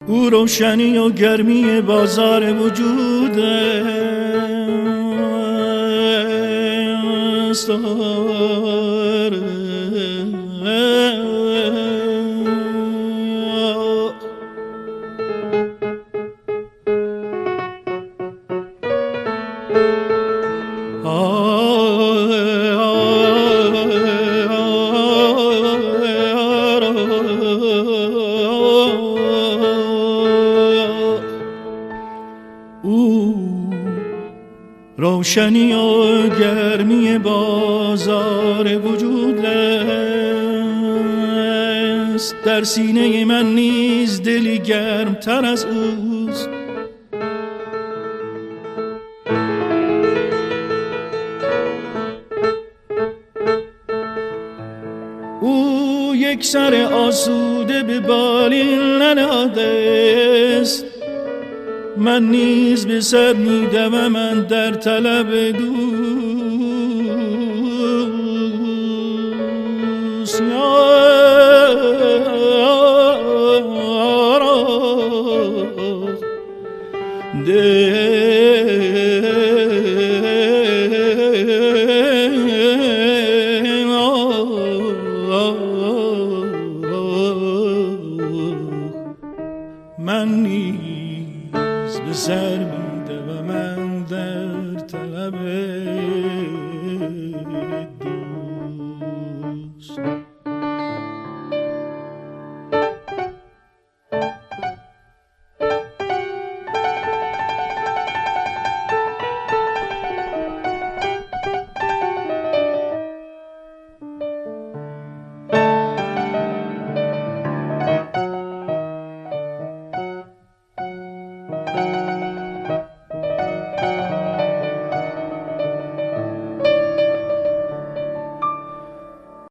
او روشنی و گرمی بازار وجود است. روشنی و گرمی بازار وجود است، در سینه من نیز دلی گرمتر از اوست. او یک سر آسوده به بالین ننهاده است، من نیز به سر می‌دوم من در طلب دوست. من نیز به سر می‌دوم من